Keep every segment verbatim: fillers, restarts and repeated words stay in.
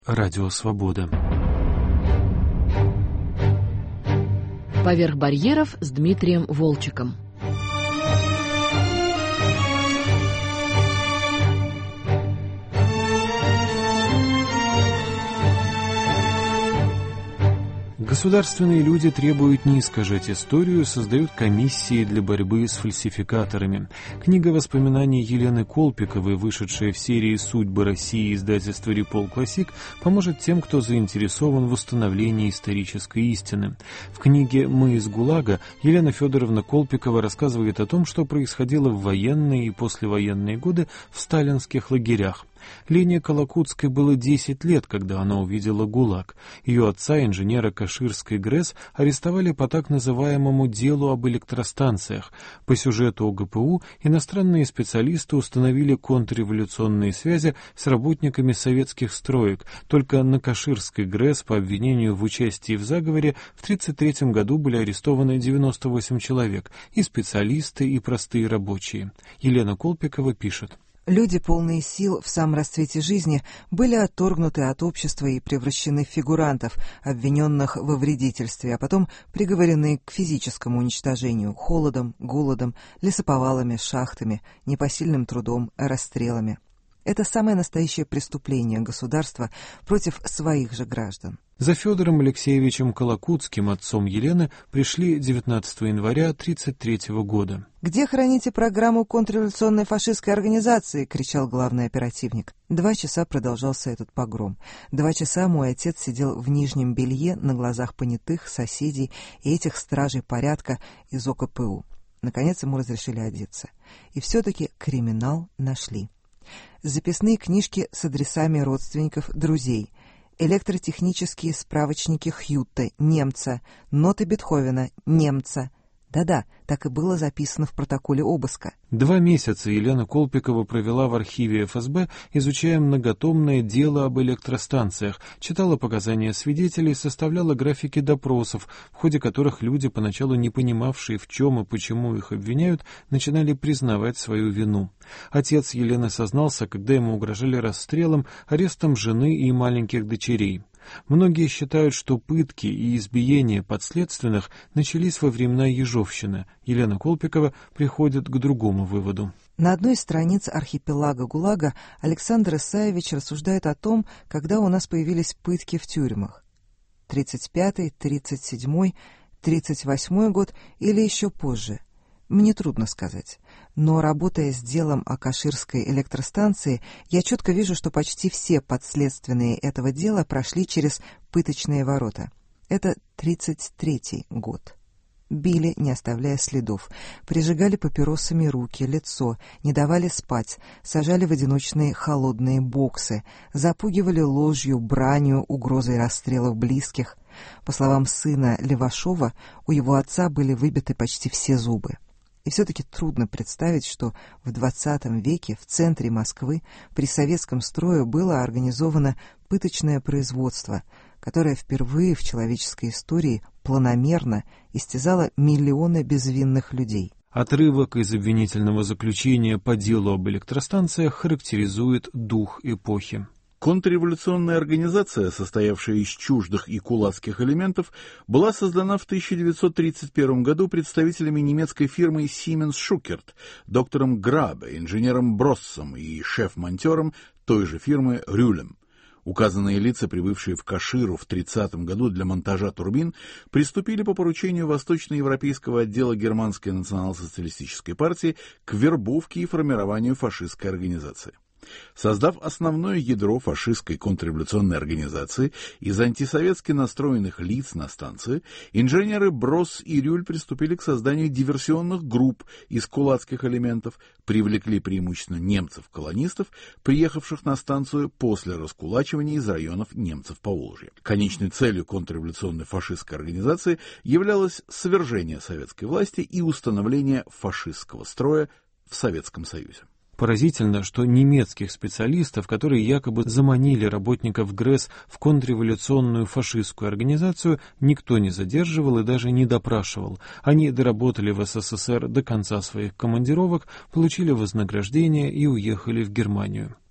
Радио Свобода. Поверх барьеров с Дмитрием Волчеком. Государственные люди требуют не искажать историю, создают комиссии для борьбы с фальсификаторами. Книга воспоминаний Елены Колпиковой, вышедшая в серии «Судьбы России» издательства «Репол Классик», поможет тем, кто заинтересован в установлении исторической истины. В книге «Мы из ГУЛАГа» Елена Федоровна Колпикова рассказывает о том, что происходило в военные и послевоенные годы в сталинских лагерях. Лене Колокутской было десять лет, когда она увидела ГУЛАГ. Ее отца, инженера Каширской ГРЭС, арестовали по так называемому делу об электростанциях. По сюжету о гэ пэ у иностранные специалисты установили контрреволюционные связи с работниками советских строек. Только на Каширской ГРЭС по обвинению в участии в заговоре в тридцать третьем году были арестованы девяносто восемь человек, и специалисты, и простые рабочие. Елена Колпикова пишет. Люди, полные сил в самом расцвете жизни, были отторгнуты от общества и превращены в фигурантов, обвиненных во вредительстве, а потом приговорены к физическому уничтожению холодом, голодом, лесоповалами, шахтами, непосильным трудом, расстрелами. Это самое настоящее преступление государства против своих же граждан. За Федором Алексеевичем Колокутским, отцом Елены, пришли девятнадцатого января тридцать третьего года. «Где храните программу контрреволюционной фашистской организации?» — кричал главный оперативник. Два часа продолжался этот погром. Два часа мой отец сидел в нижнем белье на глазах понятых, соседей и этих стражей порядка из о ка пэ у. Наконец ему разрешили одеться. И все-таки криминал нашли. Записные книжки с адресами родственников, друзей, электротехнические справочники Хьютта, немца, ноты Бетховена, немца. Да-да, так и было записано в протоколе обыска. Два месяца Елена Колпикова провела в архиве эф эс бэ, изучая многотомное дело об электростанциях, читала показания свидетелей, составляла графики допросов, в ходе которых люди, поначалу не понимавшие, в чем и почему их обвиняют, начинали признавать свою вину. Отец Елены сознался, когда ему угрожали расстрелом, арестом жены и маленьких дочерей. Многие считают, что пытки и избиения подследственных начались во времена Ежовщины. Елена Колпикова приходит к другому выводу. На одной из страниц архипелага ГУЛАГа Александр Исаевич рассуждает о том, когда у нас появились пытки в тюрьмах. тридцать пятый, тридцать седьмой, тридцать восьмой год или еще позже. Мне трудно сказать. Но, работая с делом о Каширской электростанции, я четко вижу, что почти все подследственные этого дела прошли через пыточные ворота. Это тридцать третий год. Били, не оставляя следов, прижигали папиросами руки, лицо, не давали спать, сажали в одиночные холодные боксы, запугивали ложью, бранью, угрозой расстрелов близких. По словам сына Левашова, у его отца были выбиты почти все зубы. И все-таки трудно представить, что в двадцатом веке в центре Москвы при советском строе было организовано пыточное производство, которое впервые в человеческой истории планомерно истязало миллионы безвинных людей. Отрывок из обвинительного заключения по делу об электростанциях характеризует дух эпохи. Контрреволюционная организация, состоявшая из чуждых и кулацких элементов, была создана в тысяча девятьсот тридцать первом году представителями немецкой фирмы Siemens Schuckert, доктором Грабе, инженером Броссом и шеф-монтером той же фирмы Рюлем. Указанные лица, прибывшие в Каширу в тридцатом году для монтажа турбин, приступили по поручению Восточноевропейского отдела Германской национал-социалистической партии к вербовке и формированию фашистской организации. Создав основное ядро фашистской контрреволюционной организации из антисоветски настроенных лиц на станции, инженеры Бросс и Рюль приступили к созданию диверсионных групп из кулацких элементов, привлекли преимущественно немцев-колонистов, приехавших на станцию после раскулачивания из районов немцев Поволжья. Конечной целью контрреволюционной фашистской организации являлось свержение советской власти и установление фашистского строя в Советском Союзе. Поразительно, что немецких специалистов, которые якобы заманили работников ГРЭС в контрреволюционную фашистскую организацию, никто не задерживал и даже не допрашивал. Они доработали в эс эс эс эр до конца своих командировок, получили вознаграждение и уехали в Германию.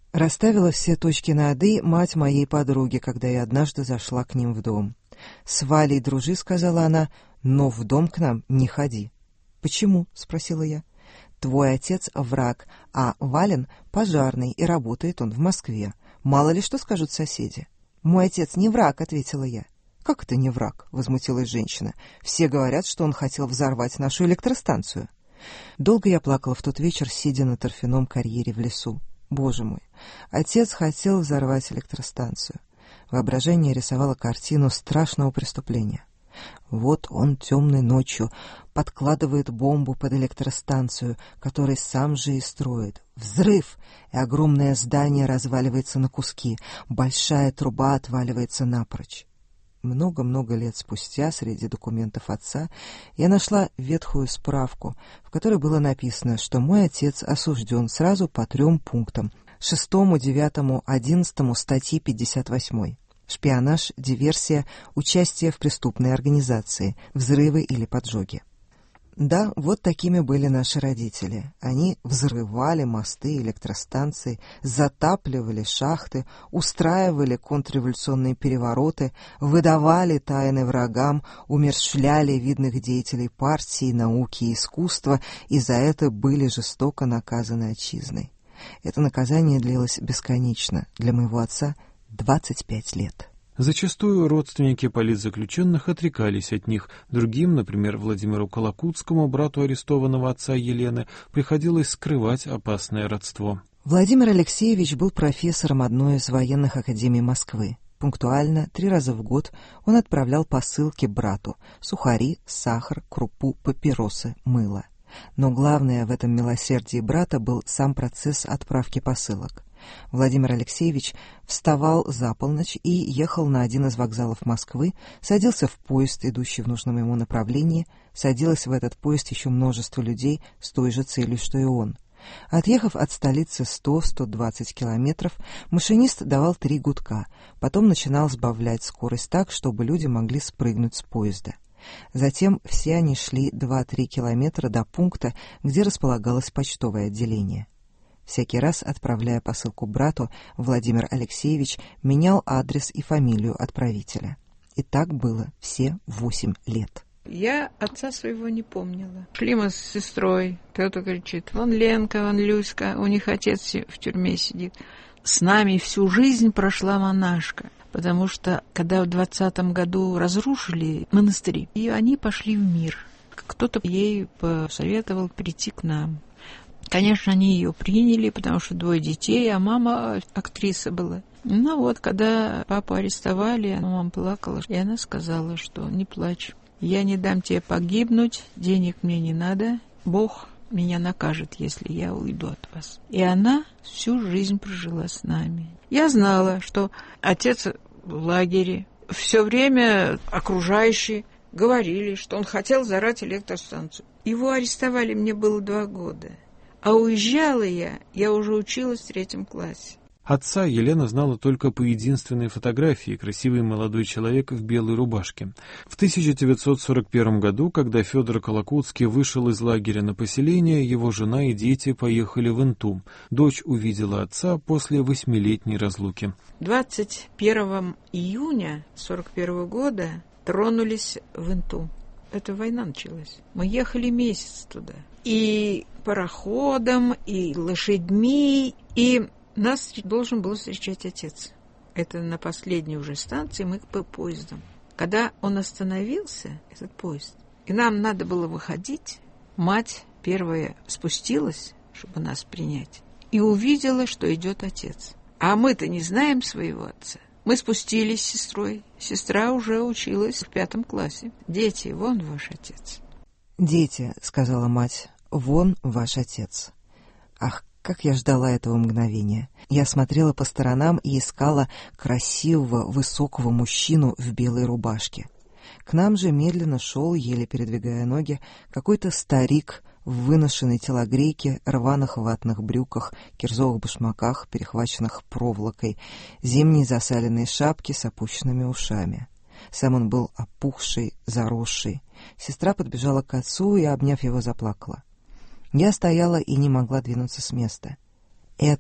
Расставила все точки над «и» мать моей подруги, когда я однажды зашла к ним в дом. «С Валей дружи», — сказала она, — «но в дом к нам не ходи». «Почему?» — спросила я. «Твой отец — враг, а Вален — пожарный, и работает он в Москве. Мало ли что скажут соседи». «Мой отец не враг», — ответила я. «Как это не враг?» — возмутилась женщина. «Все говорят, что он хотел взорвать нашу электростанцию». Долго я плакала в тот вечер, сидя на торфяном карьере в лесу. Боже мой, отец хотел взорвать электростанцию. Воображение рисовало картину страшного преступления. Вот он темной ночью подкладывает бомбу под электростанцию, которую сам же и строит. Взрыв! И огромное здание разваливается на куски. Большая труба отваливается напрочь. Много-много лет спустя среди документов отца я нашла ветхую справку, в которой было написано, что мой отец осужден сразу по трем пунктам: шестому, девятому, одиннадцатому статьи пятьдесят восьмой. Шпионаж, диверсия, участие в преступной организации, взрывы или поджоги. Да, вот такими были наши родители. Они взрывали мосты, электростанции, затапливали шахты, устраивали контрреволюционные перевороты, выдавали тайны врагам, умерщвляли видных деятелей партии, науки и искусства, и за это были жестоко наказаны отчизной. Это наказание длилось бесконечно. Для моего отца двадцать пять лет. Зачастую родственники политзаключенных отрекались от них. Другим, например, Владимиру Колокутскому, брату арестованного отца Елены, приходилось скрывать опасное родство. Владимир Алексеевич был профессором одной из военных академий Москвы. Пунктуально, три раза в год, он отправлял посылки брату: сухари, сахар, крупу, папиросы, мыло. Но главное в этом милосердии брата был сам процесс отправки посылок. Владимир Алексеевич вставал за полночь и ехал на один из вокзалов Москвы, садился в поезд, идущий в нужном ему направлении. Садилось в этот поезд еще множество людей с той же целью, что и он. Отъехав от столицы сто — сто двадцать километров, машинист давал три гудка, потом начинал сбавлять скорость так, чтобы люди могли спрыгнуть с поезда. Затем все они шли два-три километра до пункта, где располагалось почтовое отделение. Всякий раз, отправляя посылку брату, Владимир Алексеевич менял адрес и фамилию отправителя. И так было все восемь лет. Я отца своего не помнила. Шли мы с сестрой, кто-то кричит: вон Ленка, вон Люська, у них отец в тюрьме сидит. С нами всю жизнь прошла монашка, потому что, когда в двадцатом году разрушили монастыри, и они пошли в мир, кто-то ей посоветовал прийти к нам. Конечно, они ее приняли, потому что двое детей, а мама актриса была. Ну вот, когда папу арестовали, мама плакала, и она сказала, что не плачь. Я не дам тебе погибнуть, денег мне не надо, Бог меня накажет, если я уйду от вас. И она всю жизнь прожила с нами. Я знала, что отец в лагере, все время окружающие говорили, что он хотел взорвать электростанцию. Его арестовали, мне было два года. А уезжала я, я уже училась в третьем классе. Отца Елена знала только по единственной фотографии: красивый молодой человек в белой рубашке. В тысяча девятьсот сорок первом году, когда Федор Колокутский вышел из лагеря на поселение, его жена и дети поехали в Инту. Дочь увидела отца после восьмилетней разлуки. двадцать первого июня сорок первого года тронулись в Инту. Эта война началась. Мы ехали месяц туда. И пароходом, и лошадьми, и нас должен был встречать отец. Это на последней уже станции, мы по поездам. Когда он остановился, этот поезд, и нам надо было выходить, мать первая спустилась, чтобы нас принять, и увидела, что идет отец. А мы-то не знаем своего отца. Мы спустились с сестрой. Сестра уже училась в пятом классе. «Дети, вон ваш отец». «Дети», — сказала мать, — «вон ваш отец». Ах, как я ждала этого мгновения. Я смотрела по сторонам и искала красивого, высокого мужчину в белой рубашке. К нам же медленно шел, еле передвигая ноги, какой-то старик в выношенной телогрейке, рваных ватных брюках, кирзовых башмаках, перехваченных проволокой, зимней засаленной шапке с опущенными ушами. Сам он был опухший, заросший. Сестра подбежала к отцу и, обняв его, заплакала. Я стояла и не могла двинуться с места. Это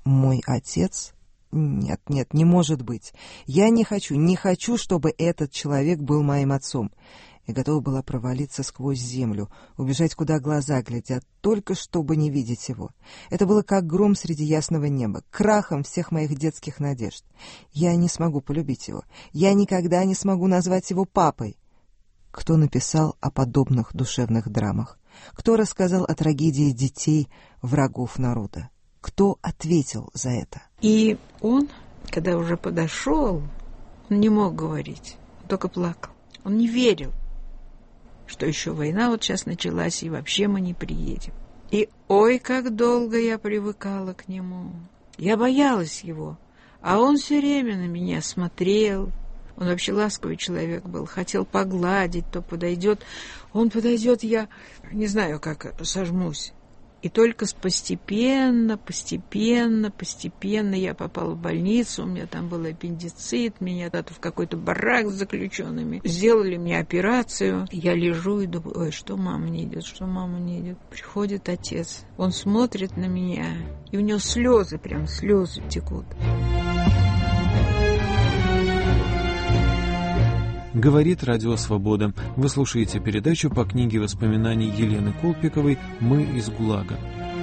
Мой отец? Нет, нет, не может быть. Я не хочу, не хочу, чтобы этот человек был моим отцом. Я готова была провалиться сквозь землю, убежать, куда глаза глядят, только чтобы не видеть его. Это было как гром среди ясного неба, крахом всех моих детских надежд. Я не смогу полюбить его. Я никогда не смогу назвать его папой. Кто написал о подобных душевных драмах? Кто рассказал о трагедии детей, врагов народа? Кто ответил за это? И он, когда уже подошел, он не мог говорить, он только плакал. Он не верил, что еще война вот сейчас началась, и вообще мы не приедем. И ой, как долго я привыкала к нему. Я боялась его, а он все время на меня смотрел. Он вообще ласковый человек был, хотел погладить, то подойдет. Он подойдет, я не знаю, как сожмусь. И только постепенно, постепенно, постепенно я попала в больницу, у меня там был аппендицит, меня в какой-то барак с заключенными. Сделали мне операцию. Я лежу и думаю, ой, что мама не идет, что мама не идет. Приходит отец, он смотрит на меня, и у него слезы, прям слезы текут. Говорит Радио Свобода. Вы слушаете передачу по книге воспоминаний Елены Колпиковой «Мы из ГУЛАГа».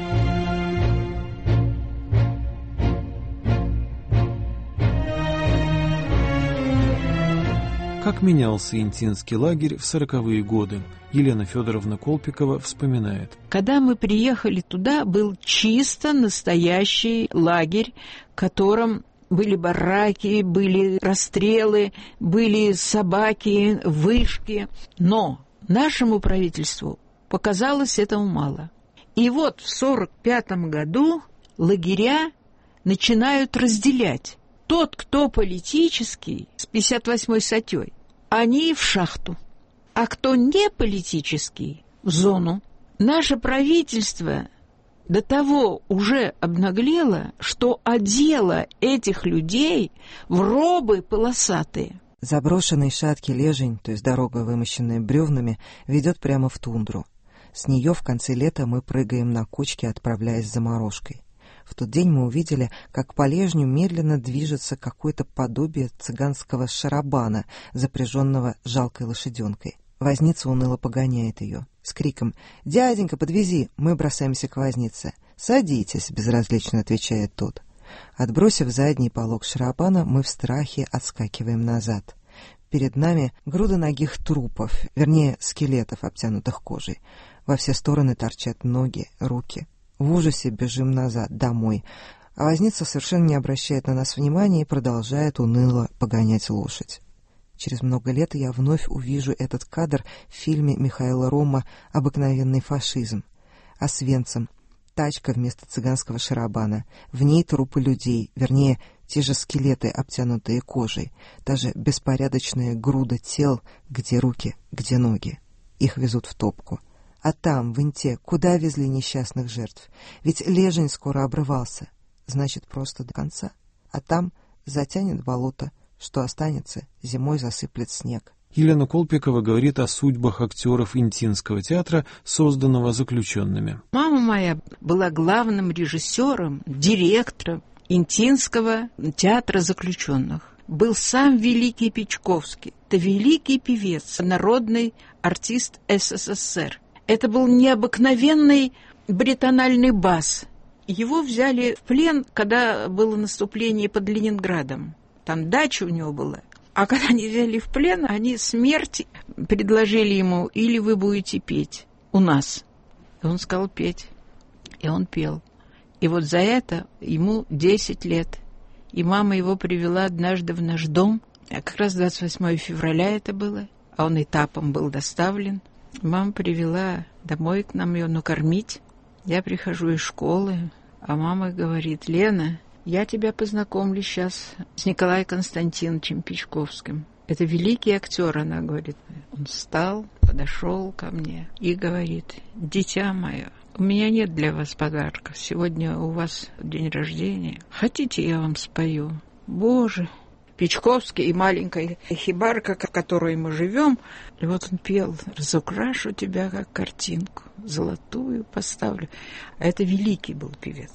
Как менялся Интинский лагерь в сороковые годы? Елена Федоровна Колпикова вспоминает. Когда мы приехали туда, был чисто настоящий лагерь, в котором были бараки, были расстрелы, были собаки, вышки. Но нашему правительству показалось этого мало. И вот в сорок пятом году лагеря начинают разделять. Тот, кто политический, с пятьдесят восьмой статьей, они в шахту. А кто не политический, в зону. Наше правительство до того уже обнаглело, что одело этих людей в робы полосатые. Заброшенный шаткий лежень, то есть дорога, вымощенная бревнами, ведет прямо в тундру. С нее в конце лета мы прыгаем на кочке, отправляясь за морожкой. В тот день мы увидели, как по лежню медленно движется какое-то подобие цыганского шарабана, запряженного жалкой лошаденкой. Возница уныло погоняет ее. С криком «Дяденька, подвези!» мы бросаемся к вознице. «Садитесь», — безразлично отвечает тот. Отбросив задний полог шарабана, мы в страхе отскакиваем назад. Перед нами груда нагих трупов, вернее, скелетов, обтянутых кожей. Во все стороны торчат ноги, руки. В ужасе бежим назад, домой. А возница совершенно не обращает на нас внимания и продолжает уныло погонять лошадь. Через много лет я вновь увижу этот кадр в фильме Михаила Рома «Обыкновенный фашизм». Освенцим. Тачка вместо цыганского шарабана. В ней трупы людей, вернее, те же скелеты, обтянутые кожей. Та же беспорядочная груда тел, где руки, где ноги. Их везут в топку. А там, в Инте, куда везли несчастных жертв? Ведь лежень скоро обрывался. Значит, просто до конца. А там затянет болото. Что останется, зимой засыплет снег. Елена Колпикова говорит о судьбах актеров Интинского театра, созданного заключенными. Мама моя была главным режиссером, директором Интинского театра заключенных. Был сам великий Печковский. Это великий певец, народный артист СССР. Это был необыкновенный баритональный бас. Его взяли в плен, когда было наступление под Ленинградом. Там дача у него была. А когда они взяли в плен, они смерть предложили ему, или вы будете петь у нас. И он сказал петь. И он пел. И вот за это ему десять лет. И мама его привела однажды в наш дом. А как раз двадцать восьмого февраля это было. А он этапом был доставлен. Мама привела домой к нам ее накормить. Я прихожу из школы, а мама говорит: «Лена, я тебя познакомлю сейчас с Николаем Константиновичем Печковским. Это великий актер», она говорит. Он встал, подошел ко мне и говорит: «Дитя мое, у меня нет для вас подарков. Сегодня у вас день рождения. Хотите, я вам спою?» Боже! Печковский и маленькая хибарка, в которой мы живем. И вот он пел: «Разукрашу тебя, как картинку, золотую поставлю». А это великий был певец.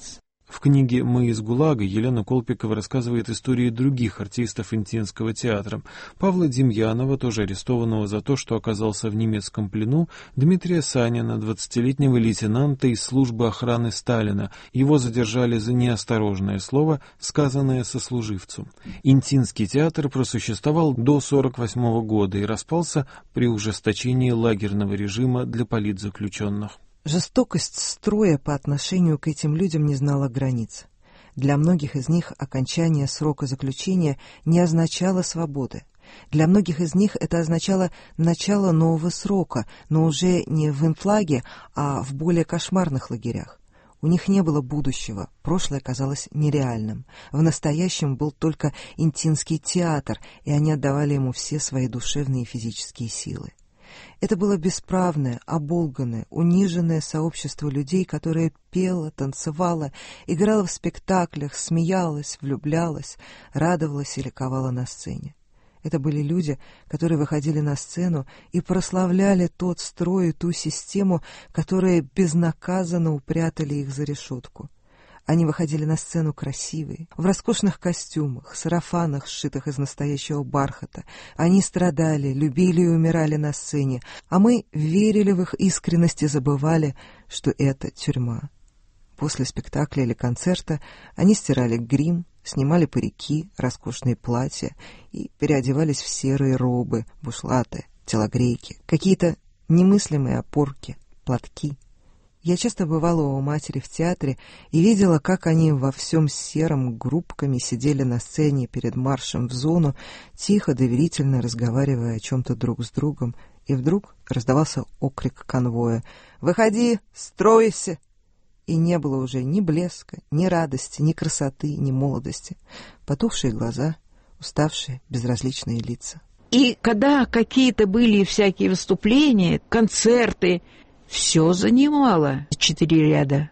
В книге «Мы из ГУЛАГа» Елена Колпикова рассказывает истории других артистов Интинского театра. Павла Демьянова, тоже арестованного за то, что оказался в немецком плену, Дмитрия Санина, двадцатилетнего лейтенанта из службы охраны Сталина. Его задержали за неосторожное слово, сказанное сослуживцу. Интинский театр просуществовал до сорок восьмого года и распался при ужесточении лагерного режима для политзаключенных. Жестокость строя по отношению к этим людям не знала границ. Для многих из них окончание срока заключения не означало свободы. Для многих из них это означало начало нового срока, но уже не в инфлаге, а в более кошмарных лагерях. У них не было будущего, прошлое казалось нереальным. В настоящем был только Интинский театр, и они отдавали ему все свои душевные и физические силы. Это было бесправное, оболганное, униженное сообщество людей, которое пело, танцевало, играло в спектаклях, смеялось, влюблялось, радовалось и ликовало на сцене. Это были люди, которые выходили на сцену и прославляли тот строй и ту систему, которые безнаказанно упрятали их за решетку. Они выходили на сцену красивые, в роскошных костюмах, сарафанах, сшитых из настоящего бархата. Они страдали, любили и умирали на сцене, а мы верили в их искренность и забывали, что это тюрьма. После спектакля или концерта они стирали грим, снимали парики, роскошные платья и переодевались в серые робы, бушлаты, телогрейки, какие-то немыслимые опорки, платки. Я часто бывала у матери в театре и видела, как они во всем сером группками сидели на сцене перед маршем в зону, тихо, доверительно разговаривая о чем-то друг с другом, и вдруг раздавался окрик конвоя: «Выходи, стройся!» И не было уже ни блеска, ни радости, ни красоты, ни молодости. Потухшие глаза, уставшие, безразличные лица. И когда какие-то были всякие выступления, концерты, все занимало четыре ряда.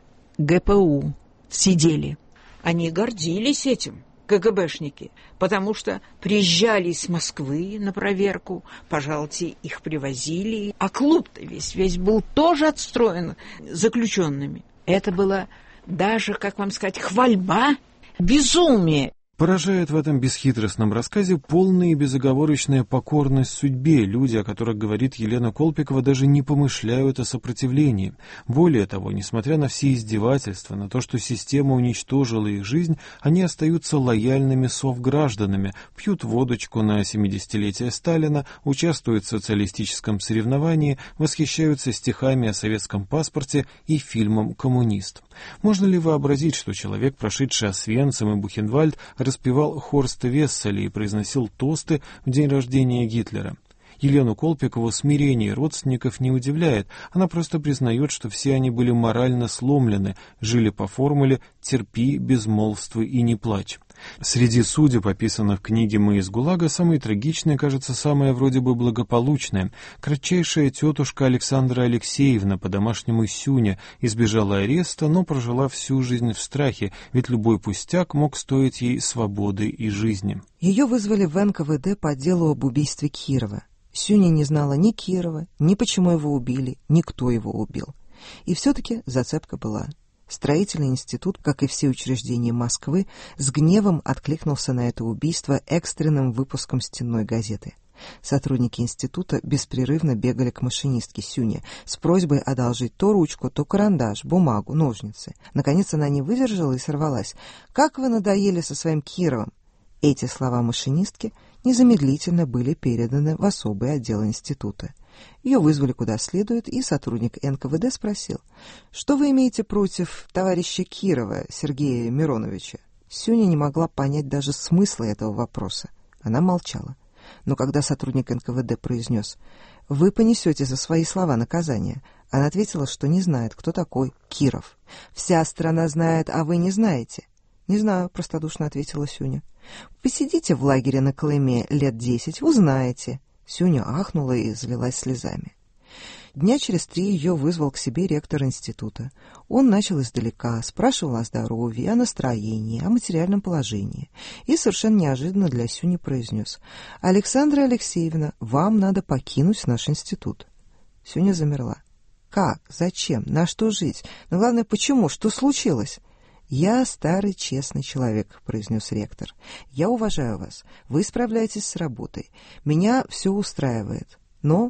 ГПУ сидели. Они гордились этим, КГБшники, потому что приезжали из Москвы на проверку, пожалуйте, их привозили. А клуб-то весь, весь был тоже отстроен заключенными. Это было даже, как вам сказать, хвальба, безумие. Поражает в этом бесхитростном рассказе полная и безоговорочная покорность судьбе. Люди, о которых говорит Елена Колпикова, даже не помышляют о сопротивлении. Более того, несмотря на все издевательства, на то, что система уничтожила их жизнь, они остаются лояльными совгражданами, пьют водочку на семидесятилетие Сталина, участвуют в социалистическом соревновании, восхищаются стихами о советском паспорте и фильмом «Коммунист». Можно ли вообразить, что человек, прошедший Освенцим и Бухенвальд, распевал Хорста Весселя и произносил тосты в день рождения Гитлера? Елену Колпикову смирение родственников не удивляет, она просто признает, что все они были морально сломлены, жили по формуле «терпи, безмолвствуй и не плачь». Среди судеб, описанных в книге «Мы из ГУЛАГа», самой трагичной, кажется, самая вроде бы благополучная. Кратчайшая тетушка Александра Алексеевна, по-домашнему Сюня, избежала ареста, но прожила всю жизнь в страхе, ведь любой пустяк мог стоить ей свободы и жизни. Ее вызвали в эн ка вэ дэ по делу об убийстве Кирова. Сюня не знала ни Кирова, ни почему его убили, ни кто его убил. И все-таки зацепка была. Строительный институт, как и все учреждения Москвы, с гневом откликнулся на это убийство экстренным выпуском стенной газеты. Сотрудники института беспрерывно бегали к машинистке Сюне с просьбой одолжить то ручку, то карандаш, бумагу, ножницы. Наконец она не выдержала и сорвалась. «Как вы надоели со своим Кировом!» Эти слова машинистки незамедлительно были переданы в особый отдел института. Ее вызвали куда следует, и сотрудник эн ка вэ дэ спросил: «Что вы имеете против товарища Кирова, Сергея Мироновича?» Сюня не могла понять даже смысла этого вопроса. Она молчала. Но когда сотрудник эн ка вэ дэ произнес: «Вы понесете за свои слова наказание», она ответила, что не знает, кто такой Киров. «Вся страна знает, а вы не знаете». «Не знаю», — простодушно ответила Сюня. «Посидите в лагере на Колыме лет десять, узнаете». Сюня ахнула и залилась слезами. Дня через три ее вызвал к себе ректор института. Он начал издалека, спрашивал о здоровье, о настроении, о материальном положении. И совершенно неожиданно для Сюни произнес: «Александра Алексеевна, вам надо покинуть наш институт». Сюня замерла. «Как? Зачем? На что жить? Но главное, почему? Что случилось?» «Я старый честный человек», — произнес ректор. «Я уважаю вас. Вы справляетесь с работой. Меня все устраивает. Но...»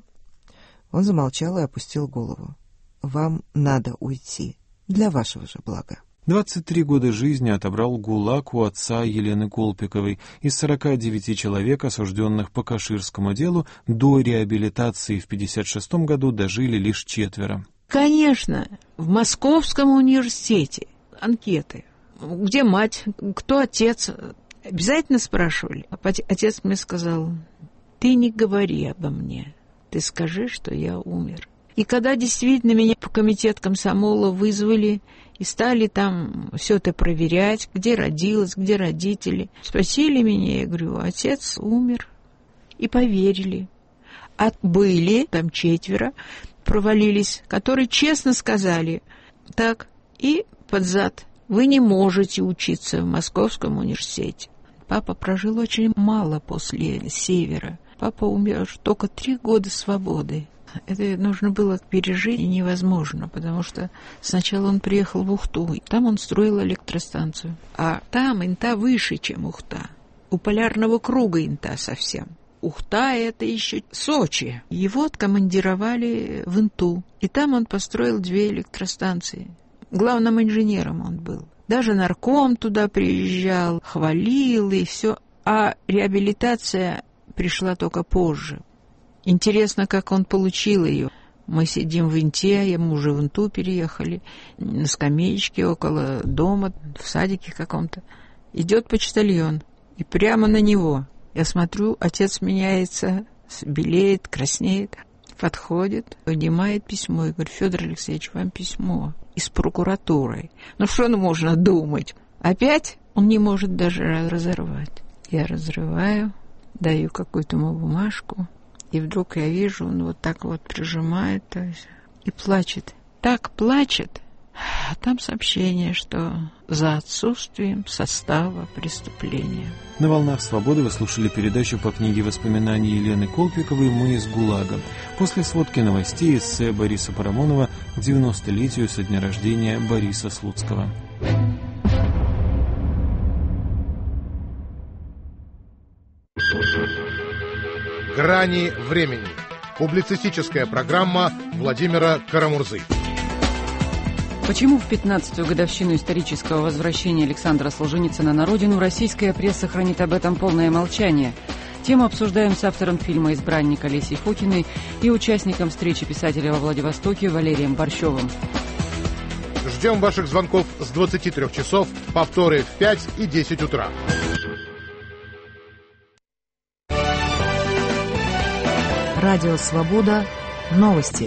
Он замолчал и опустил голову. «Вам надо уйти. Для вашего же блага». двадцать три года жизни отобрал ГУЛАГ у отца Елены Колпиковой. Из сорока девяти человек, осужденных по Каширскому делу, до реабилитации в пятьдесят шестом году дожили лишь четверо. Конечно, в Московском университете анкеты. Где мать, кто отец? Обязательно спрашивали. Отец мне сказал: ты не говори обо мне, ты скажи, что я умер. И когда действительно меня в комитет комсомола вызвали и стали там все это проверять, где родилась, где родители, спросили меня, я говорю: отец умер. И поверили. А были там четверо, провалились, которые честно сказали: так, и под зад, вы не можете учиться в Московском университете. Папа прожил очень мало после Севера. Папа умер только три года свободы. Это нужно было пережить, и невозможно, потому что сначала он приехал в Ухту, и там он строил электростанцию. А там Инта выше, чем Ухта. У полярного круга Инта совсем. Ухта — это еще Сочи. Его откомандировали в Инту, и там он построил две электростанции. Главным инженером он был. Даже нарком туда приезжал, хвалил и все. А реабилитация пришла только позже. Интересно, как он получил ее. Мы сидим в Инте, мы уже в Инту переехали, на скамеечке около дома, в садике каком-то. Идет почтальон, и прямо на него. Я смотрю, отец меняется, белеет, краснеет, подходит, поднимает письмо. Я говорю: Федор Алексеевич, вам письмо из прокуратуры. Ну что можно думать? Опять он не может даже разорвать. Я разрываю, даю какую-то ему бумажку. И вдруг я вижу, он вот так вот прижимает, то есть, и плачет. Так плачет. А там сообщение, что за отсутствием состава преступления. На «Волнах свободы» вы слушали передачу по книге воспоминаний Елены Колпиковой «Мы из ГУЛАГа». После сводки новостей эссе Бориса Парамонова к девяностолетию со дня рождения Бориса Слуцкого. «Грани времени». Публицистическая программа Владимира Карамурзы. Почему в пятнадцатую годовщину исторического возвращения Александра Солженицына на родину российская пресса хранит об этом полное молчание? Тему обсуждаем с автором фильма «Избранник» Олесей Фокиной и участником встречи писателя во Владивостоке Валерием Борщевым. Ждем ваших звонков с двадцати трёх часов, повторы в пять и десять утра. Радио «Свобода». Новости.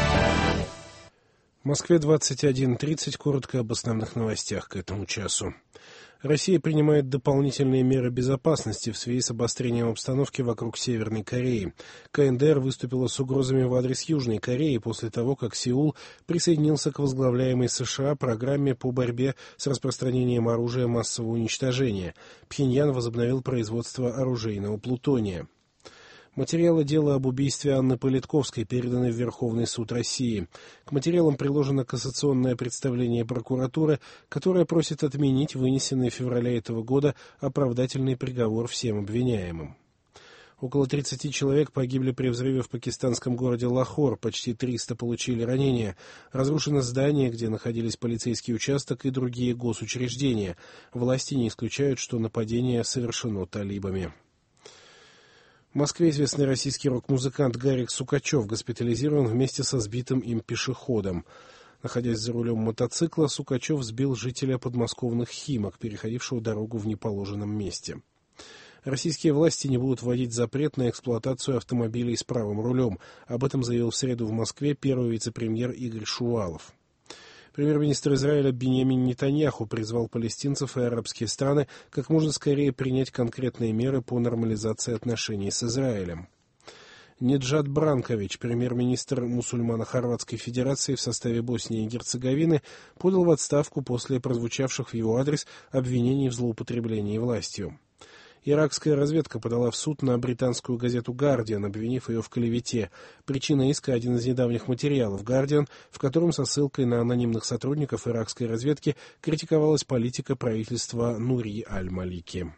В Москве двадцать один тридцать. Коротко об основных новостях к этому часу. Россия принимает дополнительные меры безопасности в связи с обострением обстановки вокруг Северной Кореи. КНДР выступила с угрозами в адрес Южной Кореи после того, как Сеул присоединился к возглавляемой США программе по борьбе с распространением оружия массового уничтожения. Пхеньян возобновил производство оружейного плутония. Материалы дела об убийстве Анны Политковской переданы в Верховный суд России. К материалам приложено кассационное представление прокуратуры, которое просит отменить вынесенный в феврале этого года оправдательный приговор всем обвиняемым. Около тридцати человек погибли при взрыве в пакистанском городе Лахор, почти триста получили ранения. Разрушено здание, где находились полицейский участок и другие госучреждения. Власти не исключают, что нападение совершено талибами. В Москве известный российский рок-музыкант Гарик Сукачев госпитализирован вместе со сбитым им пешеходом. Находясь за рулем мотоцикла, Сукачев сбил жителя подмосковных Химок, переходившего дорогу в неположенном месте. Российские власти не будут вводить запрет на эксплуатацию автомобилей с правым рулем. Об этом заявил в среду в Москве первый вице-премьер Игорь Шувалов. Премьер-министр Израиля Биньямин Нетаньяху призвал палестинцев и арабские страны как можно скорее принять конкретные меры по нормализации отношений с Израилем. Неджат Бранкович, премьер-министр мусульмано-хорватской федерации в составе Боснии и Герцеговины, подал в отставку после прозвучавших в его адрес обвинений в злоупотреблении властью. Иракская разведка подала в суд на британскую газету «Гардиан», обвинив ее в клевете. Причина иска — один из недавних материалов «Гардиан», в котором со ссылкой на анонимных сотрудников иракской разведки критиковалась политика правительства Нури аль-Малики.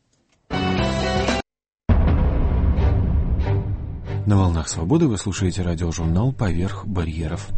На «Волнах свободы» вы слушаете радиожурнал «Поверх барьеров».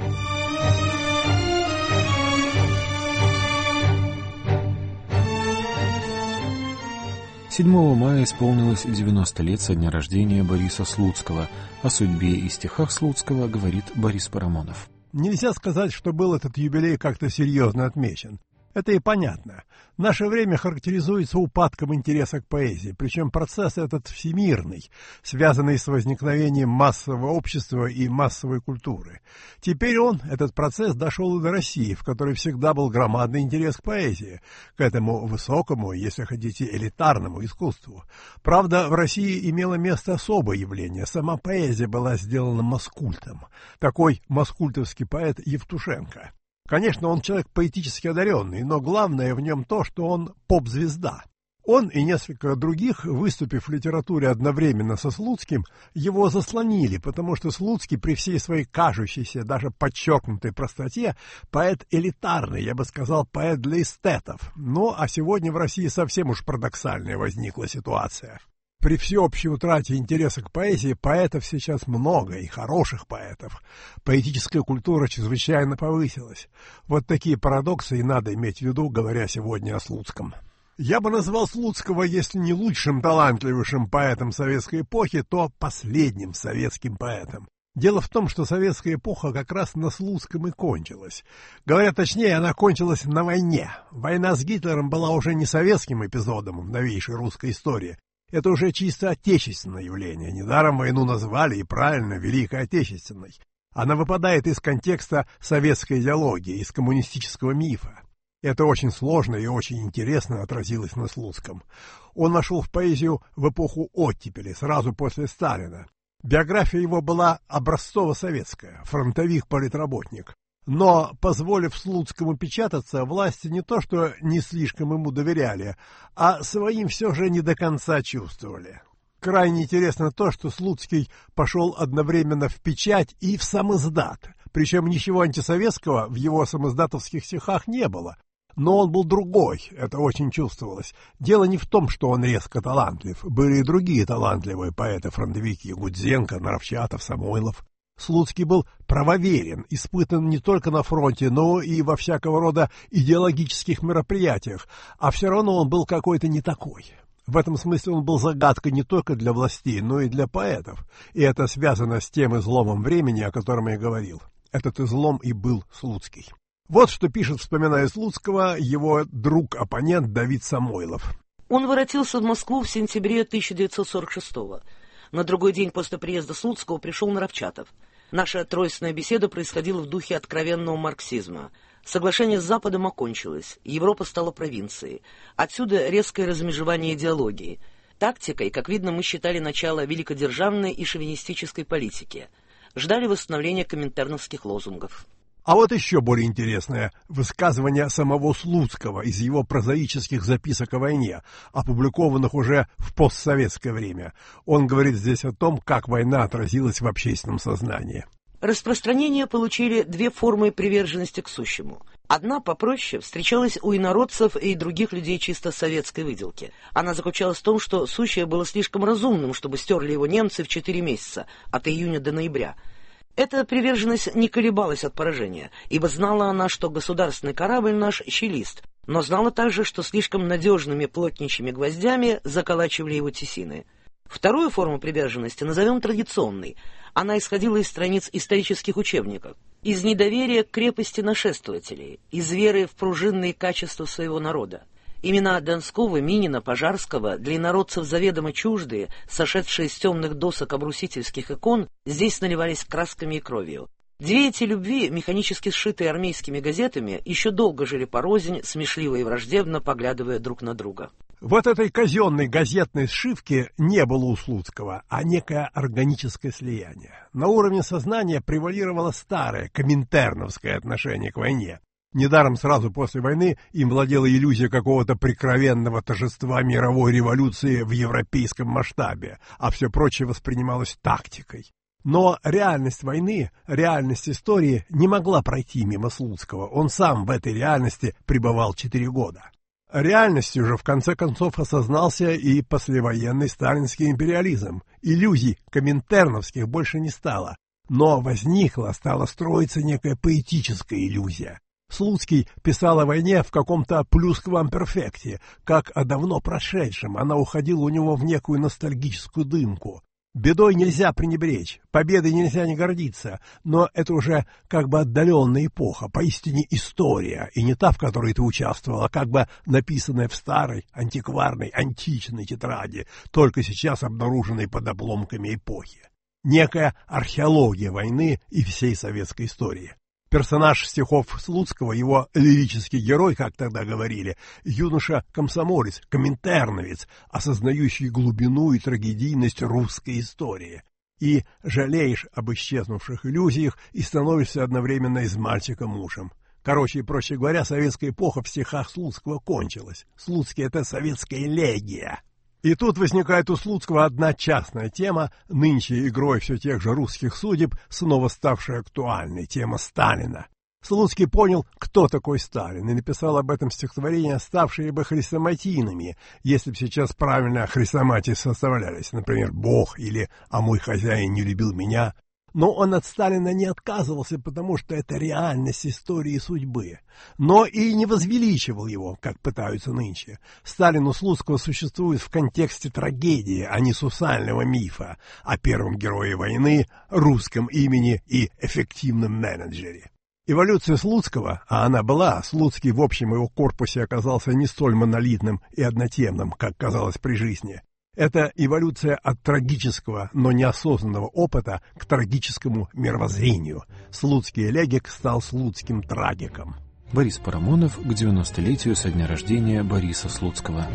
седьмого мая исполнилось девяносто лет со дня рождения Бориса Слуцкого. О судьбе и стихах Слуцкого говорит Борис Парамонов. Нельзя сказать, что был этот юбилей как-то серьезно отмечен. Это и понятно. Наше время характеризуется упадком интереса к поэзии, причем процесс этот всемирный, связанный с возникновением массового общества и массовой культуры. Теперь он, этот процесс, дошел и до России, в которой всегда был громадный интерес к поэзии, к этому высокому, если хотите, элитарному искусству. Правда, в России имело место особое явление. Сама поэзия была сделана маскультом. Такой маскультовский поэт Евтушенко. Конечно, он человек поэтически одаренный, но главное в нем то, что он поп-звезда. Он и несколько других, выступив в литературе одновременно со Слуцким, его заслонили, потому что Слуцкий при всей своей кажущейся, даже подчеркнутой простоте, поэт элитарный, я бы сказал, поэт для эстетов. Ну, а сегодня в России совсем уж парадоксальная возникла ситуация. При всеобщей утрате интереса к поэзии поэтов сейчас много, и хороших поэтов. Поэтическая культура чрезвычайно повысилась. Вот такие парадоксы и надо иметь в виду, говоря сегодня о Слуцком. Я бы назвал Слуцкого, если не лучшим талантливейшим поэтом советской эпохи, то последним советским поэтом. Дело в том, что советская эпоха как раз на Слуцком и кончилась. Говоря точнее, она кончилась на войне. Война с Гитлером была уже не советским эпизодом в новейшей русской истории. Это уже чисто отечественное явление. Недаром войну назвали, и правильно, Великой Отечественной. Она выпадает из контекста советской идеологии, из коммунистического мифа. Это очень сложно и очень интересно отразилось на Слуцком. Он вошел в поэзию в эпоху оттепели, сразу после Сталина. Биография его была образцово-советская, фронтовик-политработник. Но, позволив Слуцкому печататься, власти не то что не слишком ему доверяли, а своим все же не до конца чувствовали. Крайне интересно то, что Слуцкий пошел одновременно в печать и в самиздат, причем ничего антисоветского в его самиздатовских стихах не было. Но он был другой, это очень чувствовалось. Дело не в том, что он резко талантлив, были и другие талантливые поэты-фронтовики: Гудзенко, Наровчатов, Самойлов. Слуцкий был правоверен, испытан не только на фронте, но и во всякого рода идеологических мероприятиях, а все равно он был какой-то не такой. В этом смысле он был загадкой не только для властей, но и для поэтов, и это связано с тем изломом времени, о котором я говорил. Этот излом и был Слуцкий. Вот что пишет, вспоминая Слуцкого, его друг-оппонент Давид Самойлов. Он воротился в Москву в сентябре тысяча девятьсот сорок шестого. На другой день после приезда Слуцкого пришел Наровчатов. Наша тройственная беседа происходила в духе откровенного марксизма. Соглашение с Западом окончилось, Европа стала провинцией. Отсюда резкое размежевание идеологии. Тактикой, как видно, мы считали начало великодержавной и шовинистической политики. Ждали восстановления коминтерновских лозунгов. А вот еще более интересное высказывание самого Слуцкого из его прозаических записок о войне, опубликованных уже в постсоветское время. Он говорит здесь о том, как война отразилась в общественном сознании. Распространение получили две формы приверженности к сущему. Одна, попроще, встречалась у инородцев и других людей чисто советской выделки. Она заключалась в том, что сущее было слишком разумным, чтобы стерли его немцы в четыре месяца, от июня до ноября. Эта приверженность не колебалась от поражения, ибо знала она, что государственный корабль наш щелист, но знала также, что слишком надежными плотничьими гвоздями заколачивали его тесины. Вторую форму приверженности назовем традиционной. Она исходила из страниц исторических учебников, из недоверия к крепости нашествователей, из веры в пружинные качества своего народа. Имена Донского, Минина, Пожарского, для инородцев заведомо чуждые, сошедшие с темных досок обрусительских икон, здесь наливались красками и кровью. Две эти любви, механически сшитые армейскими газетами, еще долго жили порознь, смешливо и враждебно поглядывая друг на друга. Вот этой казенной газетной сшивки не было у Слуцкого, а некое органическое слияние. На уровне сознания превалировало старое коминтерновское отношение к войне. Недаром сразу после войны им владела иллюзия какого-то прикровенного торжества мировой революции в европейском масштабе, а все прочее воспринималось тактикой. Но реальность войны, реальность истории не могла пройти мимо Слуцкого. Он сам в этой реальности пребывал четыре года. Реальностью же в конце концов осознался и послевоенный сталинский империализм. Иллюзий коминтерновских больше не стало, но возникла, стала строиться некая поэтическая иллюзия. Слуцкий писал о войне в каком-то плюсквамперфекте, как о давно прошедшем, она уходила у него в некую ностальгическую дымку. Бедой нельзя пренебречь, победой нельзя не гордиться, но это уже как бы отдаленная эпоха, поистине история, и не та, в которой ты участвовал, а как бы написанная в старой, антикварной, античной тетради, только сейчас обнаруженной под обломками эпохи. Некая археология войны и всей советской истории. Персонаж стихов Слуцкого, его лирический герой, как тогда говорили, юноша-комсомолец, коминтерновец, осознающий глубину и трагедийность русской истории. И жалеешь об исчезнувших иллюзиях и становишься одновременно из мальчика мужем. Короче и проще говоря, советская эпоха в стихах Слуцкого кончилась. Слуцкий — это советская элегия. И тут возникает у Слуцкого одна частная тема, нынче игрой все тех же русских судеб, снова ставшая актуальной, тема Сталина. Слуцкий понял, кто такой Сталин, и написал об этом стихотворения, ставшие бы хрестоматийными, если бы сейчас правильно хрестоматии составлялись, например, «Бог» или «А мой хозяин не любил меня». Но он от Сталина не отказывался, потому что это реальность истории и судьбы. Но и не возвеличивал его, как пытаются нынче. Сталин у Слуцкого существует в контексте трагедии, а не сусального мифа о первом герое войны, русском имени и эффективном менеджере. Эволюция Слуцкого, а она была, Слуцкий в общем его корпусе оказался не столь монолитным и однотемным, как казалось при жизни. Это эволюция от трагического, но неосознанного опыта к трагическому мировоззрению. Слуцкий элегик стал слуцким трагиком. Борис Парамонов к девяностолетию со дня рождения Бориса Слуцкого.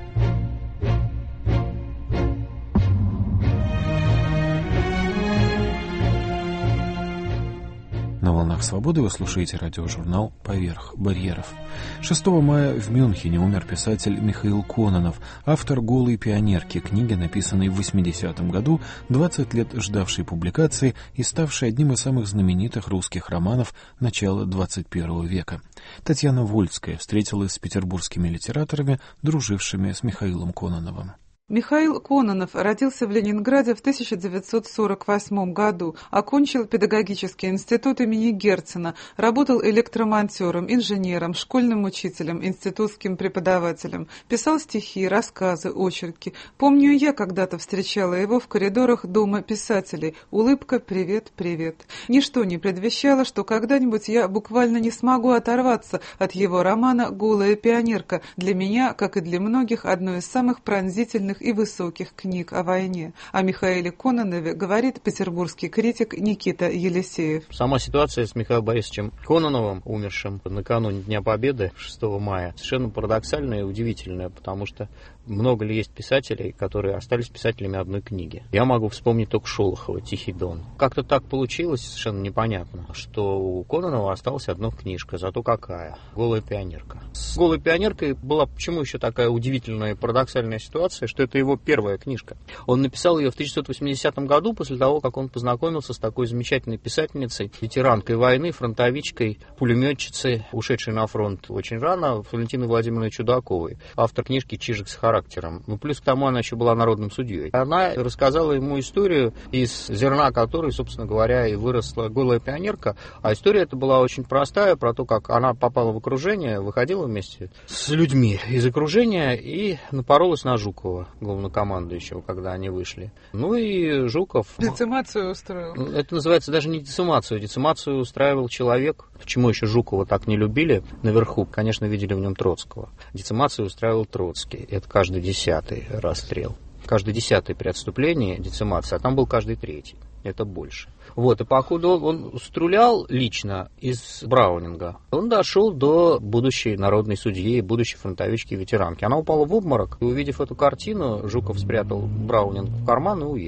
На волнах свободы вы слушаете радиожурнал «Поверх барьеров». шестого мая в Мюнхене умер писатель Михаил Кононов, автор «Голой пионерки», книги, написанной в восьмидесятом году, двадцать лет ждавшей публикации и ставшей одним из самых знаменитых русских романов начала двадцать первого века. Татьяна Вольская встретилась с петербургскими литераторами, дружившими с Михаилом Кононовым. Михаил Кононов родился в Ленинграде в тысяча девятьсот сорок восьмом году, окончил педагогический институт имени Герцена, работал электромонтером, инженером, школьным учителем, институтским преподавателем, писал стихи, рассказы, очерки. Помню, я когда-то встречала его в коридорах Дома писателей. Улыбка «Привет, привет». Ничто не предвещало, что когда-нибудь я буквально не смогу оторваться от его романа «Голая пионерка», для меня, как и для многих, одно из самых пронзительных и высоких книг о войне. О Михаиле Кононове говорит петербургский критик Никита Елисеев. Сама ситуация с Михаилом Борисовичем Кононовым, умершим накануне Дня Победы шестого мая, совершенно парадоксальная и удивительная, потому что много ли есть писателей, которые остались писателями одной книги. Я могу вспомнить только Шолохова «Тихий дон». Как-то так получилось, совершенно непонятно, что у Кононова осталась одна книжка, зато какая? «Голая пионерка». С «Голой пионеркой» была почему еще такая удивительная и парадоксальная ситуация, что это его первая книжка. Он написал ее в тысяча девятьсот восьмидесятом году, после того, как он познакомился с такой замечательной писательницей, ветеранкой войны, фронтовичкой, пулеметчицей, ушедшей на фронт очень рано, Валентиной Владимировной Чудаковой, автор книжки «Чижик с характером». Ну, плюс к тому, она еще была народным судьей. Она рассказала ему историю, из зерна которой, собственно говоря, и выросла «Голая пионерка». А история эта была очень простая, про то, как она попала в окружение, выходила вместе с людьми из окружения и напоролась на Жукова, главнокомандующего, когда они вышли. Ну и Жуков... Децимацию устроил. Это называется даже не децимацию. Децимацию устраивал человек. Почему еще Жукова так не любили наверху? Конечно, видели в нем Троцкого. Децимацию устраивал Троцкий. Это каждый десятый расстрел. Каждый десятый при отступлении децимация, а там был каждый третий. Это больше. Вот, и походу он струлял лично из Браунинга. Он дошел до будущей народной судьи, будущей фронтовички, ветеранки. Она упала в обморок, и, увидев эту картину, Жуков спрятал Браунинг в карман и уехал.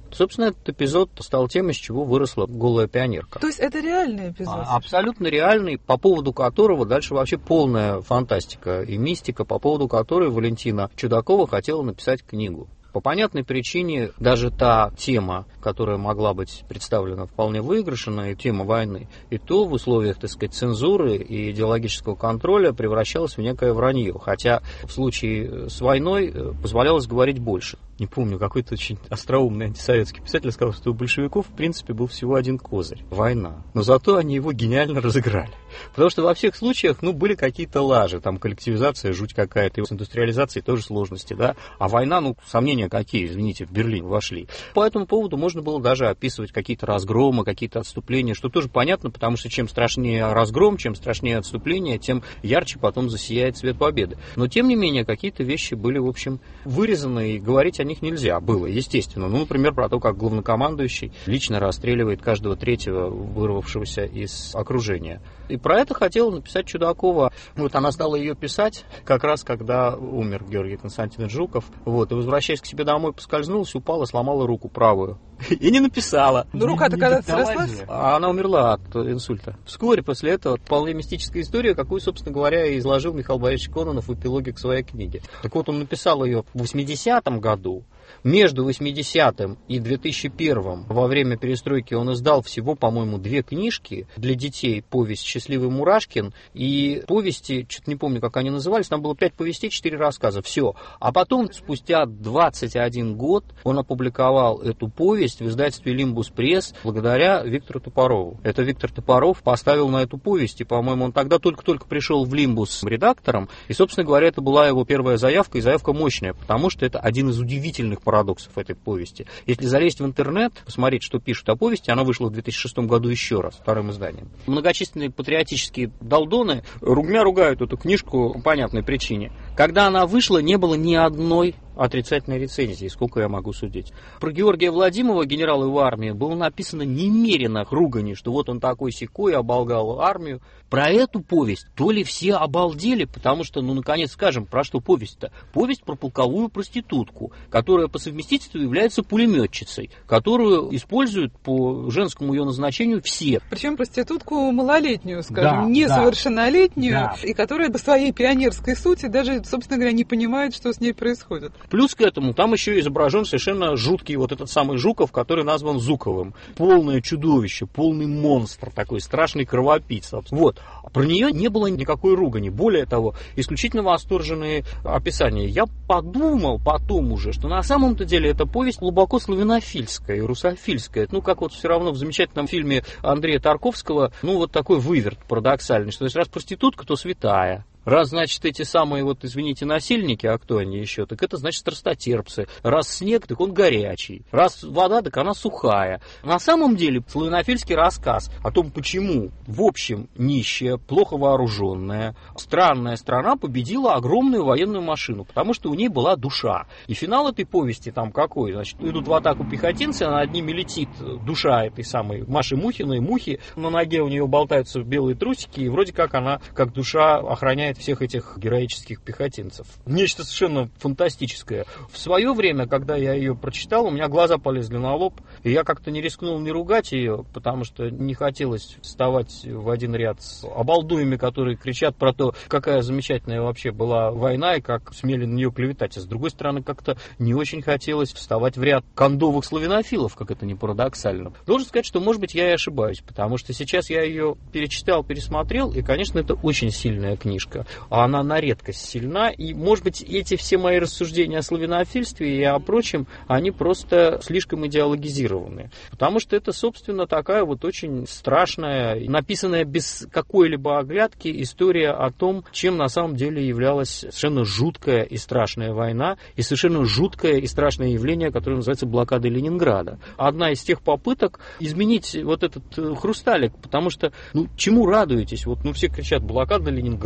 Собственно, этот эпизод стал тем, из чего выросла «Голая пионерка». То есть это реальный эпизод? А, абсолютно реальный, по поводу которого дальше вообще полная фантастика и мистика, по поводу которой Валентина Чудакова хотела написать книгу. По понятной причине даже та тема, которая могла быть представлена вполне выигрышная, тема войны, и то в условиях, так сказать, цензуры и идеологического контроля превращалась в некое вранье. Хотя в случае с войной позволялось говорить больше. Не помню, какой-то очень остроумный антисоветский писатель сказал, что у большевиков, в принципе, был всего один козырь – война. Но зато они его гениально разыграли. Потому что во всех случаях, ну, были какие-то лажи, там, коллективизация, жуть какая-то, и с индустриализацией тоже сложности, да. А война, ну, сомнения какие, извините, в Берлин вошли. По этому поводу можно было даже описывать какие-то разгромы, какие-то отступления, что тоже понятно, потому что чем страшнее разгром, чем страшнее отступление, тем ярче потом засияет цвет победы. Но, тем не менее, какие-то вещи были, в общем, вырезаны, и говорить о них нельзя было, естественно. Ну, например, про то, как главнокомандующий лично расстреливает каждого третьего, вырвавшегося из окружения. И про это хотела написать Чудакова. Вот она стала ее писать как раз, когда умер Георгий Константинович Жуков. Вот, и, возвращаясь к себе домой, поскользнулась, упала, сломала руку правую. И не написала. Ну, рука-то когда-то срослась? А она умерла от инсульта. Вскоре после этого вполне мистическая история, какую, собственно говоря, и изложил Михаил Борисович Кононов в эпилоге к своей книге. Так вот, он написал ее в восьмидесятом году. Между восьмидесятым и две тысячи первым во время перестройки он издал всего, по-моему, две книжки для детей. Повесть «Счастливый Мурашкин» и повести, что-то не помню, как они назывались, там было пять повестей, четыре рассказа, все. А потом, спустя двадцать один год, он опубликовал эту повесть в издательстве «Лимбус Пресс» благодаря Виктору Топорову. Это Виктор Топоров поставил на эту повесть, и, по-моему, он тогда только-только пришел в «Лимбус» редактором, и, собственно говоря, это была его первая заявка, и заявка мощная, потому что это один из удивительных парадоксов этой повести. Если залезть в интернет, посмотреть, что пишут о повести, она вышла в две тысячи шестом году еще раз, вторым изданием. Многочисленные патриотические долдоны ругмя ругают эту книжку по понятной причине. Когда она вышла, не было ни одной отрицательной рецензии, сколько я могу судить. Про Георгия Владимирова, генерала в армии, было написано немерено ругани, что вот он такой-сякой, оболгал армию. Про эту повесть то ли все обалдели, потому что, ну, наконец, скажем, про что повесть-то? Повесть про полковую проститутку, которая по совместительству является пулеметчицей, которую используют по женскому ее назначению все. Причем проститутку малолетнюю, скажем, да, несовершеннолетнюю, да. И которая по своей пионерской сути даже, собственно говоря, не понимает, что с ней происходит. Плюс к этому там еще изображен совершенно жуткий вот этот самый Жуков, который назван Зуковым. Полное чудовище, полный монстр, такой страшный кровопийца. Вот. Про нее не было никакой ругани. Более того, исключительно восторженные описания. Я подумал потом уже, что на самом-то деле эта повесть глубоко славянофильская и русофильская. Ну, как вот все равно в замечательном фильме Андрея Тарковского, ну, вот такой выверт парадоксальный, что то есть раз проститутка, то святая. Раз, значит, эти самые, вот, извините, насильники, а кто они еще, так это, значит, страстотерпцы. Раз снег, так он горячий. Раз вода, так она сухая. На самом деле, славянофильский рассказ о том, почему, в общем, нищая, плохо вооруженная, странная страна победила огромную военную машину, потому что у ней была душа. И финал этой повести там какой? Значит, идут в атаку пехотинцы, а над ними летит душа этой самой Маши Мухиной, Мухи. На ноге у нее болтаются белые трусики, и вроде как она, как душа, охраняет всех этих героических пехотинцев. Нечто совершенно фантастическое. В свое время, когда я ее прочитал, у меня глаза полезли на лоб, и я как-то не рискнул не ругать ее, потому что не хотелось вставать в один ряд с обалдуями, которые кричат про то, какая замечательная вообще была война, и как смели на нее клеветать. А с другой стороны, как-то не очень хотелось вставать в ряд кондовых славянофилов, как это ни парадоксально. Должен сказать, что, может быть, я и ошибаюсь, потому что сейчас я ее перечитал, пересмотрел, и, конечно, это очень сильная книжка. А она на редкость сильна, и, может быть, эти все мои рассуждения о славянофильстве и о прочем, они просто слишком идеологизированы. Потому что это, собственно, такая вот очень страшная, написанная без какой-либо оглядки история о том, чем на самом деле являлась совершенно жуткая и страшная война, и совершенно жуткое и страшное явление, которое называется блокадой Ленинграда. Одна из тех попыток изменить вот этот хрусталик, потому что, ну, чему радуетесь? Вот, ну, все кричат, блокада Ленинграда,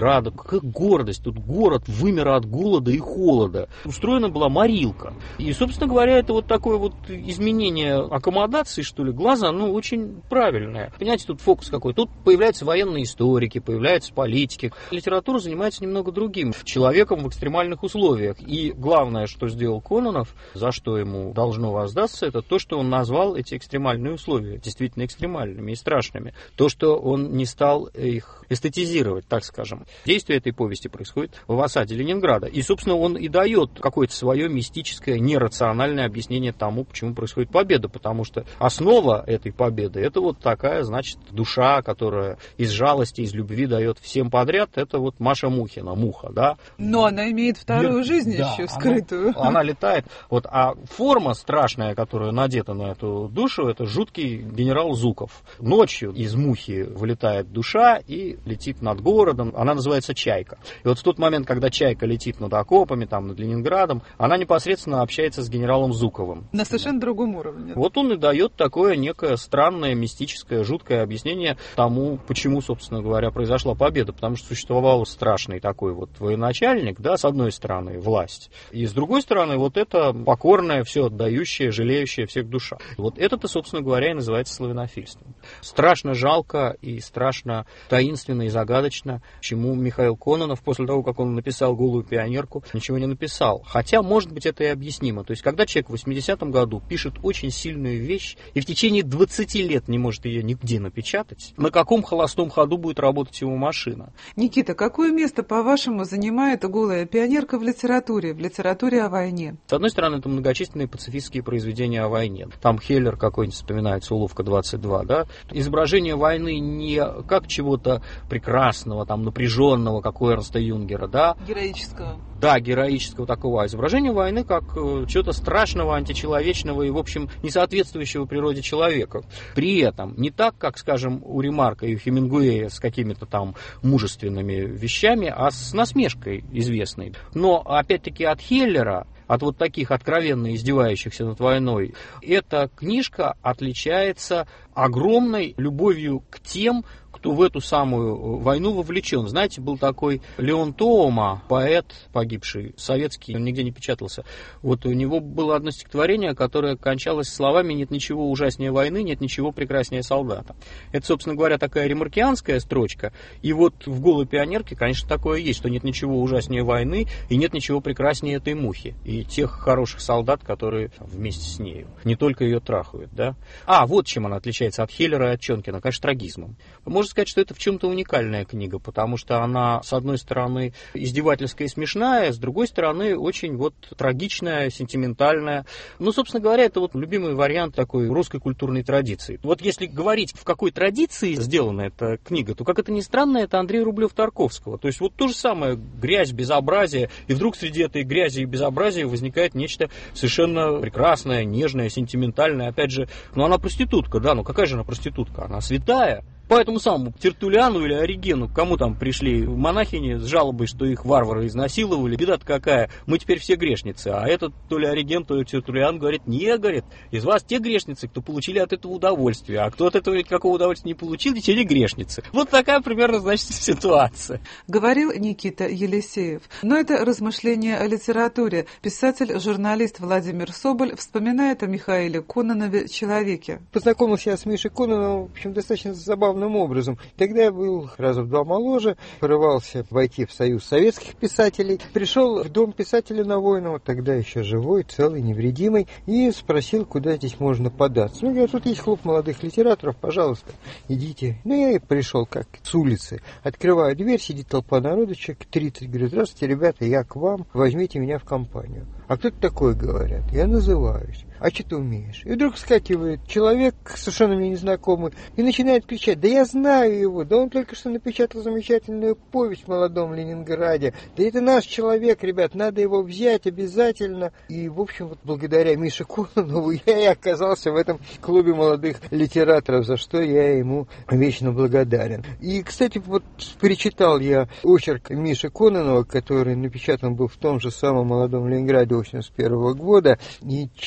какая гордость. Тут город вымер от голода и холода. Устроена была морилка. И, собственно говоря, это вот такое вот изменение аккомодации, что ли, глаза, ну, очень правильное. Понимаете, тут фокус какой. Тут появляются военные историки, появляются политики. Литература занимается немного другим. Человеком в экстремальных условиях. И главное, что сделал Кононов, за что ему должно воздаться, это то, что он назвал эти экстремальные условия действительно экстремальными и страшными. То, что он не стал их эстетизировать, так скажем. Действие этой повести происходит в осаде Ленинграда. И, собственно, он и дает какое-то свое мистическое, нерациональное объяснение тому, почему происходит победа. Потому что основа этой победы — это вот такая, значит, душа, которая из жалости, из любви дает всем подряд. Это вот Маша Мухина, Муха, да? Но она имеет вторую Нет, жизнь да, еще скрытую. Она, она летает. Вот, а форма страшная, которая надета на эту душу, это жуткий генерал Зуков. Ночью из мухи вылетает душа и летит над городом. Она называется «Чайка». И вот в тот момент, когда «Чайка» летит над окопами, там, над Ленинградом, она непосредственно общается с генералом Зуковым. На совершенно другом уровне. Вот он и дает такое некое странное, мистическое, жуткое объяснение тому, почему, собственно говоря, произошла победа. Потому что существовал страшный такой вот военачальник, да, с одной стороны, власть. И с другой стороны, вот это покорное, все отдающее, жалеющее всех душа. Вот это-то, собственно говоря, и называется славянофильством. Страшно жалко и страшно таинственно и загадочно, чему Михаил Кононов после того, как он написал «Голую пионерку», ничего не написал. Хотя, может быть, это и объяснимо. То есть, когда человек в восьмидесятом году пишет очень сильную вещь и в течение двадцати лет не может ее нигде напечатать, на каком холостом ходу будет работать его машина? Никита, какое место, по-вашему, занимает «Голая пионерка» в литературе, в литературе о войне? С одной стороны, это многочисленные пацифистские произведения о войне. Там Хеллер какой-нибудь вспоминается, «Уловка двадцать два», да? Изображение войны не как чего-то прекрасного, там, напряженного, как у Эрнста Юнгера, да? Героического. Да, героического такого. А изображение войны как э, чего-то страшного, античеловечного и, в общем, не соответствующего природе человека. При этом не так, как, скажем, у Ремарка и у Хемингуэя с какими-то там мужественными вещами, а с насмешкой известной. Но, опять-таки, от Хеллера, от вот таких откровенно издевающихся над войной, эта книжка отличается огромной любовью к тем, кто в эту самую войну вовлечен. Знаете, был такой Леон Тоома, поэт, погибший, советский, он нигде не печатался. Вот у него было одно стихотворение, которое кончалось словами «Нет ничего ужаснее войны, нет ничего прекраснее солдата». Это, собственно говоря, такая ремаркианская строчка. И вот в «Голой пионерке», конечно, такое есть, что нет ничего ужаснее войны и нет ничего прекраснее этой мухи и тех хороших солдат, которые вместе с нею не только ее трахают, да. А, вот чем она отличается от Хеллера и от Чонкина, конечно, трагизмом. Можно сказать, что это в чем-то уникальная книга, потому что она, с одной стороны, издевательская и смешная, с другой стороны, очень вот трагичная, сентиментальная. Ну, собственно говоря, это вот любимый вариант такой русской культурной традиции. Вот если говорить, в какой традиции сделана эта книга, то, как это ни странно, это Андрей Рублев-Тарковского. То есть вот то же самое, грязь, безобразие, и вдруг среди этой грязи и безобразия возникает нечто совершенно прекрасное, нежное, сентиментальное. Опять же, ну она проститутка, да, ну какая же она проститутка? Она святая. По этому самому Тертулиану или Оригену, к кому там пришли монахини с жалобой, что их варвары изнасиловали, беда-то какая, мы теперь все грешницы. А этот то ли Ориген, то ли Тертулиан говорит: не, говорит, из вас те грешницы, кто получили от этого удовольствие, а кто от этого никакого удовольствия не получил, те не грешницы. Вот такая примерно, значит, ситуация. Говорил Никита Елисеев. Но это размышления о литературе. Писатель-журналист Владимир Соболь вспоминает о Михаиле Кононове «Человеке». Познакомился я с Мишей Кононовым, в общем, достаточно забавным образом. Тогда я был раза в два моложе, порывался войти в союз советских писателей, пришел в дом писателя Навойного, тогда еще живой, целый, невредимый, и спросил, куда здесь можно податься. Ну, говорят, тут есть клуб молодых литераторов, пожалуйста, идите. Ну, я и пришел как с улицы. Открываю дверь, сидит толпа народу, человек тридцать, говорю: здравствуйте, ребята, я к вам, возьмите меня в компанию. А кто ты такой, говорят? Я называюсь. А что ты умеешь? И вдруг вскакивает человек, совершенно мне незнакомый, и начинает кричать: да я знаю его, да он только что напечатал замечательную повесть в молодом Ленинграде, да это наш человек, ребят, надо его взять обязательно. И, в общем, вот благодаря Мише Кононову я и оказался в этом клубе молодых литераторов, за что я ему вечно благодарен. И, кстати, вот перечитал я очерк Миши Кононова, который напечатан был в том же самом молодом Ленинграде восемьдесят первого года, и, честно говоря,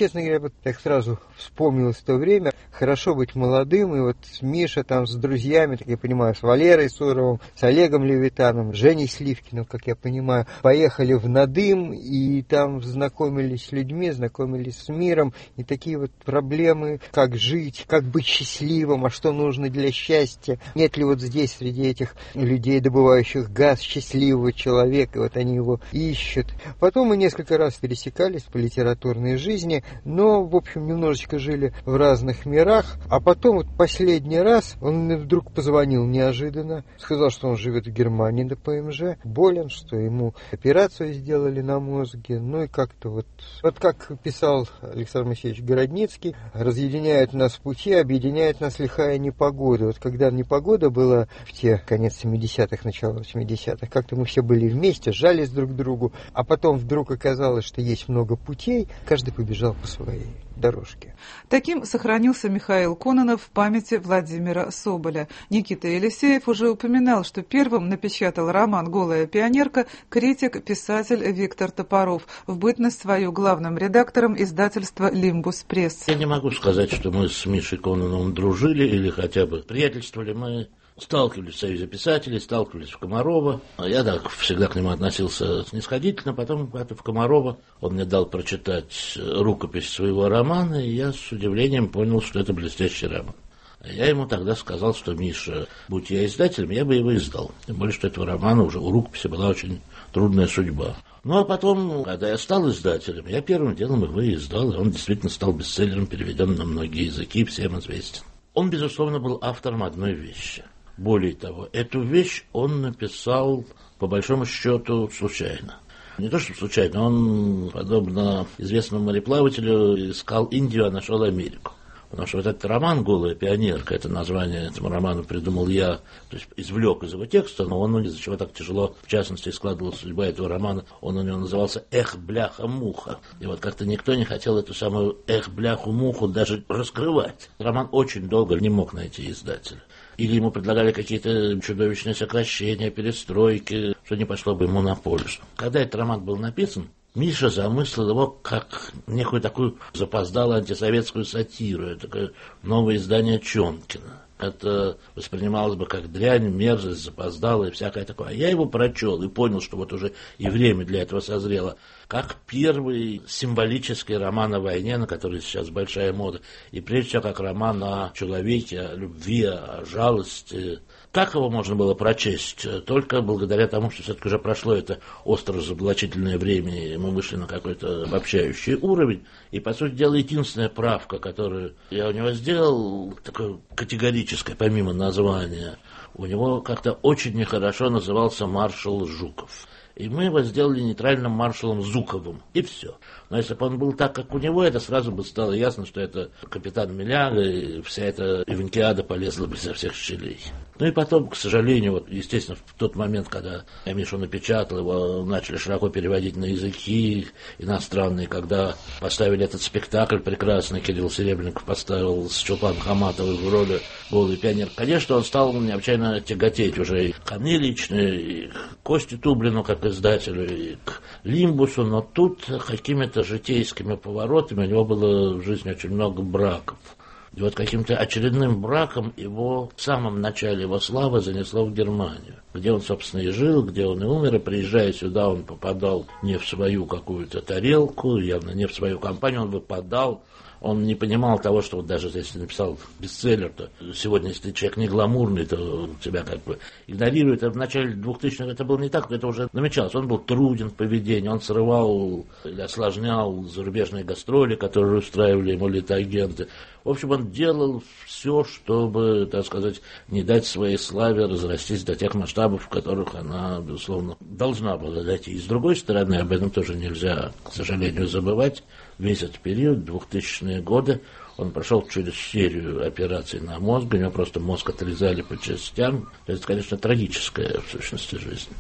вот так сразу вспомнилось то время. Хорошо быть молодым, и вот Миша там с друзьями, так я понимаю, с Валерой Суровым, с Олегом Левитаном, Женей Сливкиным, как я понимаю, поехали в Надым, и там знакомились с людьми, знакомились с миром, и такие вот проблемы, как жить, как быть счастливым, а что нужно для счастья. Нет ли вот здесь, среди этих людей, добывающих газ, счастливого человека, вот они его ищут. Потом мы несколько раз пересекались по литературной жизни, но, в общем, немножечко жили в разных мирах. А потом вот последний раз он мне вдруг позвонил неожиданно, сказал, что он живет в Германии на ПМЖ, болен, что ему операцию сделали на мозге, ну и как-то вот, вот как писал Александр Моисеевич Городницкий, разъединяют нас пути, объединяет нас лихая непогода. Вот когда непогода была в те конец семидесятых, начало восьмидесятых, как-то мы все были вместе, жались друг к другу, а потом вдруг оказалось, что есть много путей, каждый побежал по своей дорожке. Таким сохранился Михаил Кононов в памяти Владимира Соболя. Никита Елисеев уже упоминал, что первым напечатал роман «Голая пионерка» критик-писатель Виктор Топоров, в бытность свою главным редактором издательства «Лимбус Пресс». Я не могу сказать, что мы с Мишей Кононовым дружили или хотя бы приятельствовали. Мы сталкивались в Союзе писателей, сталкивались в Комарова. Я так всегда к нему относился снисходительно. Потом, когда в Комарова, он мне дал прочитать рукопись своего романа, и я с удивлением понял, что это блестящий роман. Я ему тогда сказал, что, Миша, будь я издателем, я бы его издал. Тем более, что этого романа уже у рукописи была очень трудная судьба. Ну, а потом, когда я стал издателем, я первым делом его и издал, и он действительно стал бестселлером, переведен на многие языки, всем известен. Он, безусловно, был автором одной вещи. Более того, эту вещь он написал, по большому счету, случайно. Не то, что случайно, он, подобно известному мореплавателю, искал Индию, а нашел Америку. Потому что вот этот роман «Голая пионерка», это название этому роману придумал я, то есть извлек из его текста, но он из-за чего так тяжело, в частности, складывалась судьба этого романа, он у него назывался «Эх, бляха-муха». И вот как-то никто не хотел эту самую «Эх, бляху-муху» даже раскрывать. Роман очень долго не мог найти издателя. Или ему предлагали какие-то чудовищные сокращения, перестройки, что не пошло бы ему на пользу. Когда этот роман был написан, Миша замыслил его как некую такую запоздалую антисоветскую сатиру, такое новое издание Чонкина. Это воспринималось бы как дрянь, мерзость, запоздалая и всякое такое. А я его прочел и понял, что вот уже и время для этого созрело, как первый символический роман о войне, на который сейчас большая мода, и прежде всего как роман о человеке, о любви, о жалости. Как его можно было прочесть? Только благодаря тому, что все-таки уже прошло это остро-разоблачительное время, и мы вышли на какой-то обобщающий уровень. И, по сути дела, единственная правка, которую я у него сделал, такое категорическое, помимо названия, у него как-то очень нехорошо назывался маршал Жуков. И мы его сделали нейтральным маршалом Зуковым. И все. Но если бы он был так, как у него, это сразу бы стало ясно, что это капитан Миляга, и вся эта Эвенкиада полезла бы изо всех щелей. Ну и потом, к сожалению, вот, естественно, в тот момент, когда я Мишу напечатал, его начали широко переводить на языки иностранные, когда поставили этот спектакль прекрасный, Кирилл Серебренников поставил с Чулпан Хаматовой в роли «Голый пионер». Конечно, он стал необычайно тяготеть уже и ко мне лично, и к Косте Тублину, как издателю, и к Лимбусу, но тут какими-то житейскими поворотами у него было в жизни очень много браков. И вот каким-то очередным браком его в самом начале его славы занесло в Германию, где он, собственно, и жил, где он и умер, и приезжая сюда, он попадал не в свою какую-то тарелку, явно не в свою компанию, он выпадал. Он не понимал того, что вот даже если написал бестселлер, то сегодня, если человек не гламурный, то тебя как бы игнорируют. А в начале двухтысячных это было не так, это уже намечалось. Он был труден в поведении, он срывал или осложнял зарубежные гастроли, которые устраивали ему литагенты. В общем, он делал все, чтобы, так сказать, не дать своей славе разрастись до тех масштабов, в которых она, безусловно, должна была дойти. И с другой стороны, об этом тоже нельзя, к сожалению, забывать. Весь этот период, двухтысячные годы, он прошел через серию операций на мозг, у него просто мозг отрезали по частям. Это, конечно, трагическая в сущности жизнь.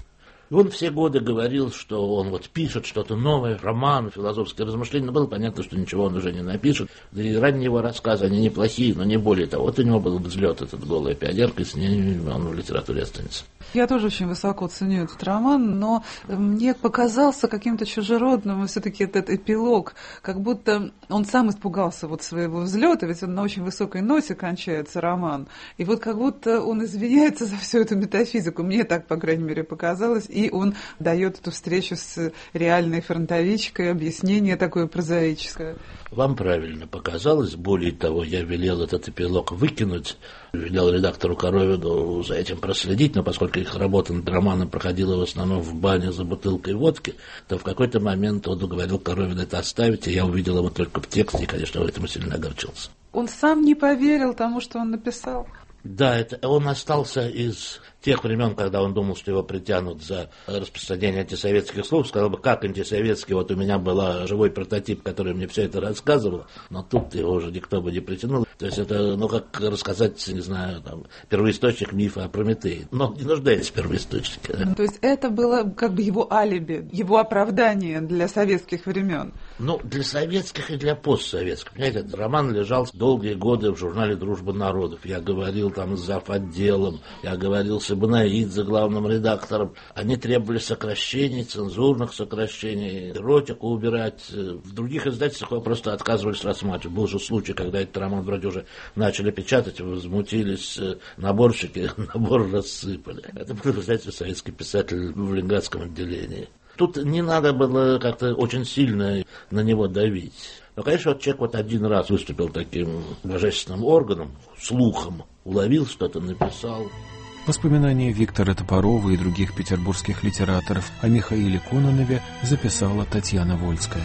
И он все годы говорил, что он вот пишет что-то новое, роман, философские размышления. Но было понятно, что ничего он уже не напишет. Да и ранние его рассказы, они неплохие, но не более того. Вот у него был взлет, этот «Голая пионерка», и с ней он в литературе останется. Я тоже очень высоко ценю этот роман, но мне показался каким-то чужеродным все-таки этот эпилог, как будто он сам испугался вот своего взлета, ведь он на очень высокой ноте кончается роман, и вот как будто он извиняется за всю эту метафизику, мне так, по крайней мере, показалось, и он дает эту встречу с реальной фронтовичкой, объяснение такое прозаическое. Вам правильно показалось, более того, я велел этот эпилог выкинуть, велел редактору Коровину за этим проследить, но поскольку их работа над романом проходила в основном в бане за бутылкой водки, то в какой-то момент он уговорил Коровина это оставить, и я увидел его только в тексте, и, конечно, в этом сильно огорчился. Он сам не поверил тому, что он написал? Да, это он остался из тех времен, когда он думал, что его притянут за распространение антисоветских слов, сказал бы, как антисоветский, вот у меня был живой прототип, который мне все это рассказывал, но тут его уже никто бы не притянул. То есть это, ну, как рассказать, не знаю, там, первоисточник мифа о Прометее. Но не нуждается в первоисточнике. Да? То есть это было как бы его алиби, его оправдание для советских времен? Ну, для советских и для постсоветских. Понимаете, этот роман лежал долгие годы в журнале «Дружба народов». Я говорил там с зав.отделом, я говорил с Ибнаидзе, главным редактором. Они требовали сокращений, цензурных сокращений, эротику убирать. В других издательствах его просто отказывались рассматривать. Был же случай, когда этот роман вроде уже начали печатать, возмутились наборщики, набор рассыпали. Это был издательство «Советский писатель» в Ленинградском отделении. Тут не надо было как-то очень сильно на него давить. Но, конечно, вот человек вот один раз выступил таким божественным органом, слухом, уловил что-то, написал. Воспоминания Виктора Топорова и других петербургских литераторов о Михаиле Кононове записала Татьяна Вольская.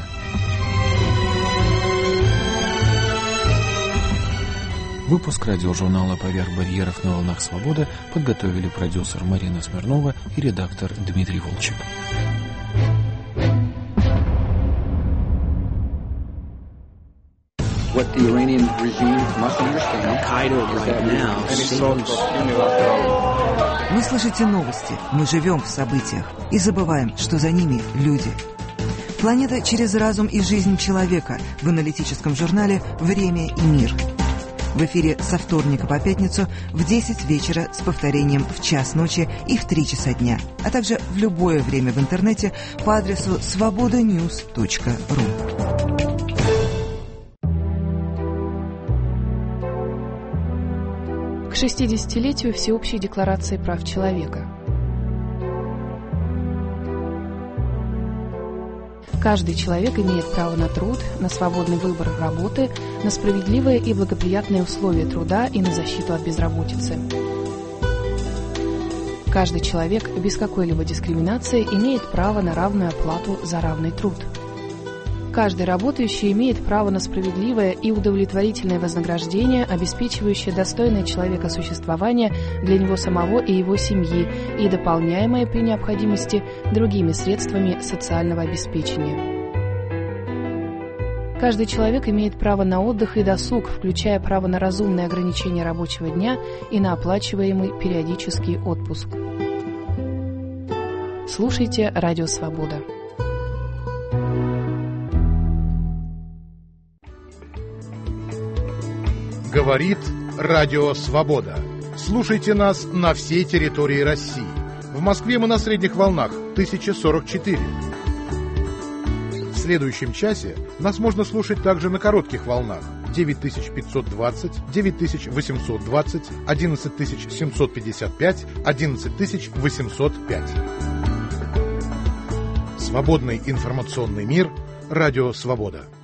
Выпуск радиожурнала «Поверх барьеров» на волнах свободы подготовили продюсер Марина Смирнова и редактор Дмитрий Волчек. What the Iranian regime must understand, Qaeda right now seems... Вы слышите новости, мы живем в событиях и забываем, что за ними люди. Планета через разум и жизнь человека в аналитическом журнале «Время и мир». В эфире со вторника по пятницу в десять вечера с повторением в час ночи и в три часа дня, а также в любое время в интернете по адресу свобода ньюс точка ру. К шестидесятилетию Всеобщей декларации прав человека. Каждый человек имеет право на труд, на свободный выбор работы, на справедливые и благоприятные условия труда и на защиту от безработицы. Каждый человек без какой-либо дискриминации имеет право на равную оплату за равный труд. Каждый работающий имеет право на справедливое и удовлетворительное вознаграждение, обеспечивающее достойное человека существование для него самого и его семьи и дополняемое при необходимости другими средствами социального обеспечения. Каждый человек имеет право на отдых и досуг, включая право на разумное ограничение рабочего дня и на оплачиваемый периодический отпуск. Слушайте «Радио Свобода». Говорит Радио Свобода. Слушайте нас на всей территории России. В Москве мы на средних волнах тысяча сорок четыре. В следующем часе нас можно слушать также на коротких волнах девять тысяч пятьсот двадцать, девять тысяч восемьсот двадцать, одиннадцать тысяч семьсот пятьдесят пять, одиннадцать тысяч восемьсот пять. Свободный информационный мир. Радио Свобода.